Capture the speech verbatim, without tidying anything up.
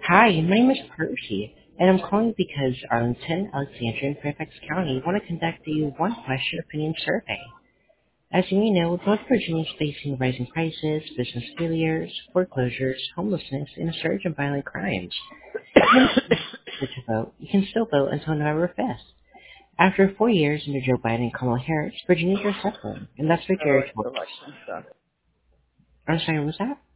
Hi, my name is Percy, and I'm calling because Arlington, Alexandria, and Fairfax County want to conduct a one-question opinion survey. As you may know, North Virginia is facing rising prices, business failures, foreclosures, homelessness, and a surge in violent crimes. Even if you decide to vote, you can still vote until November fifth. After four years under Joe Biden and Kamala Harris, Virginians are suffering, and that's what Oh, Jared it's told us. election. Got it. I'm sorry, what was that?